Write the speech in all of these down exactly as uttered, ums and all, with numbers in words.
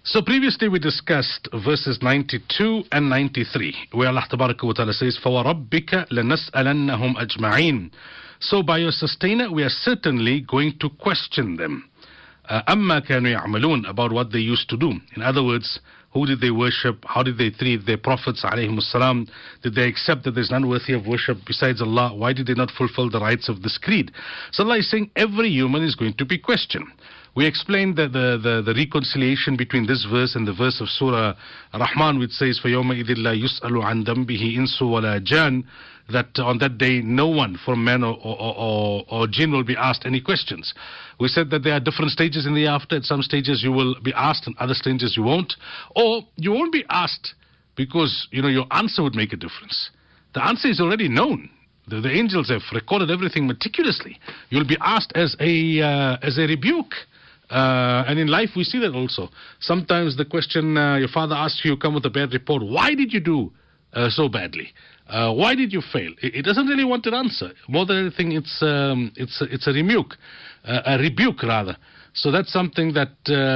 So previously we discussed verses ninety-two and ninety-three, where Allah Tabaraka wa Ta'ala says, فَوَرَبِّكَ لَنَسْأَلَنَّهُمْ أَجْمَعِينَ. So by your sustainer, we are certainly going to question them. أَمَّا كَانُوا يَعْمَلُونَ, about what they used to do. In other words, who did they worship? How did they treat their prophets, alayhimus salam? Did they accept that there's none worthy of worship besides Allah? Why did they not fulfill the rights of this creed? So Allah is saying every human is going to be questioned. We explained that the, the, the reconciliation between this verse and the verse of Surah Rahman, which says, فَيَوْمَ إِذٍ لَا يُسْأَلُ عَنْ ذَنْبِهِ إِنسُ وَلَا جَانٍ, that on that day no one from man or, or, or, or jinn will be asked any questions. We said that there are different stages in the after. At some stages you will be asked, and other stages you won't. Or you won't be asked because, you know, your answer would make a difference. The answer is already known. The, the angels have recorded everything meticulously. You'll be asked as a, uh, as a rebuke. Uh, and in life we see that also. Sometimes the question, uh, your father asks you, you come with a bad report. Why did you do uh, so badly? Uh, why did you fail? It, it doesn't really want an answer. More than anything, it's um, it's it's a rebuke, uh, a rebuke rather. So that's something that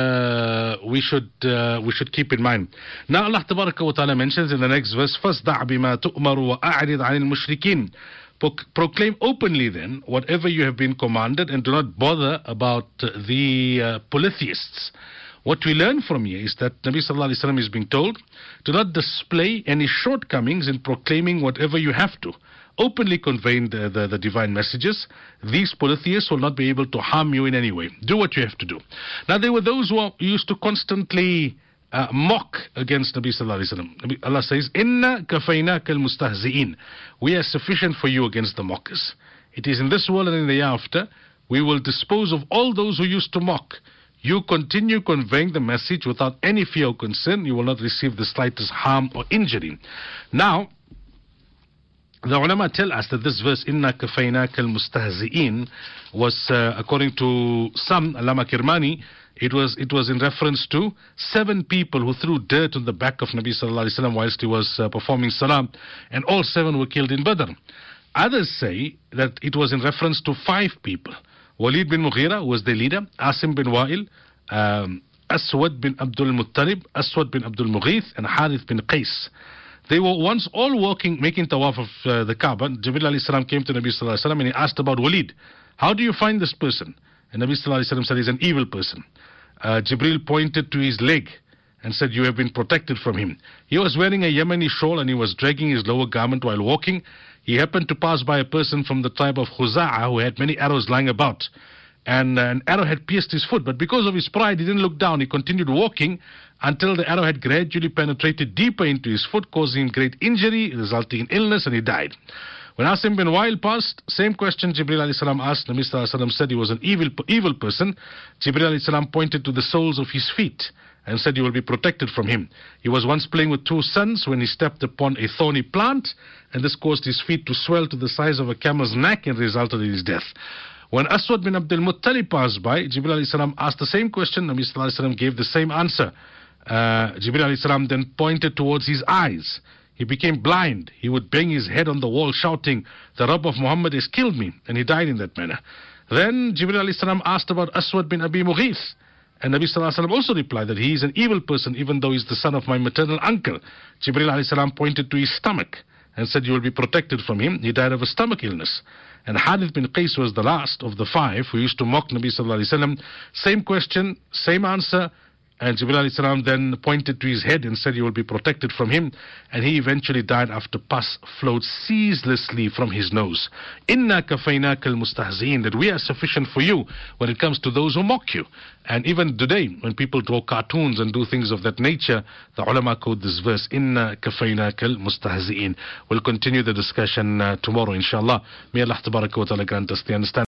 uh, we should uh, we should keep in mind. Now Allah Tabaraka wa Ta'ala mentions in the next verse, فَاسْدَعْ بِمَا تُؤْمَرُ وَأَعْرِضْ عَنِ الْمُشْرِكِينَ. Proclaim openly then whatever you have been commanded, and do not bother about the uh, polytheists. What we learn from here is that Nabi Sallallahu Alaihi Wasallam is being told, do not display any shortcomings in proclaiming whatever you have to. Openly conveying the, the, the divine messages. These polytheists will not be able to harm you in any way. Do what you have to do. Now there were those who used to constantly uh, mock against Nabi Sallallahu Alaihi Wasallam. Allah says, Inna kafaynaka al-mustahzi'in. We are sufficient for you against the mockers. It is in this world and in the after, we will dispose of all those who used to mock. You continue conveying the message without any fear or concern. You will not receive the slightest harm or injury. Now, the ulama tell us that this verse, Inna kafaynaka al-mustahzi'in, was, uh, according to some, Allama Kirmani, it was it was in reference to seven people who threw dirt on the back of Nabi Sallallahu Alaihi Wasallam whilst he was uh, performing salam, and all seven were killed in Badr. Others say that it was in reference to five people. Walid bin Mughira, who was their leader, Asim bin Wa'il, um, Aswad bin Abdul Muttalib, Aswad bin Abdul Mughith, and Harith bin Qais. They were once all walking, making tawaf of uh, the Kaaba. Jibril alayhi salam came to Nabi Sallallahu Alaihi Wasallam and he asked about Walid. How do you find this person? And Nabi Sallallahu Alaihi Wasallam said, he's an evil person. Uh, Jibril pointed to his leg and said, you have been protected from him. He was wearing a Yemeni shawl and he was dragging his lower garment while walking. He happened to pass by a person from the tribe of Khuza'a who had many arrows lying about. And uh, an arrow had pierced his foot, but because of his pride, he didn't look down. He continued walking until the arrow had gradually penetrated deeper into his foot, causing him great injury, resulting in illness, and he died. When Asim bin Wa'il passed, same question Jibril alayhi salam asked. Nabi Sallallahu Alaihi Wasallam said he was an evil, evil person. Jibril alayhi salam pointed to the soles of his feet and said you will be protected from him. He was once playing with two sons when he stepped upon a thorny plant, and this caused his feet to swell to the size of a camel's neck and resulted in his death. When Aswad bin Abdul Muttalib passed by, Jibril alayhi salam asked the same question. Nabi Sallallahu Alaihi Wasallam gave the same answer. Uh, Jibril alayhi salam then pointed towards his eyes. He became blind. He would bang his head on the wall shouting, the Rabb of Muhammad has killed me. And he died in that manner. Then Jibril alayhi salam asked about Aswad bin Abi Mughith. And Nabi Sallallahu Alaihi Wasallam also replied that he is an evil person even though he's the son of my maternal uncle. Jibril alayhi salam pointed to his stomach and said you will be protected from him. He died of a stomach illness. And Harith bin Qais was the last of the five who used to mock Nabi Sallallahu Alaihi Wasallam. Same question, same answer. And Jibril alayhi salam then pointed to his head and said you will be protected from him. And he eventually died after pus flowed ceaselessly from his nose. Inna kafaynaka al-mustahzi'in, that we are sufficient for you when it comes to those who mock you. And even today, when people draw cartoons and do things of that nature, the ulama quote this verse, Inna kafaynaka al-mustahzi'in. We'll continue the discussion uh, tomorrow, inshallah. May Allah tabaraka wa ta'ala grant us the understanding.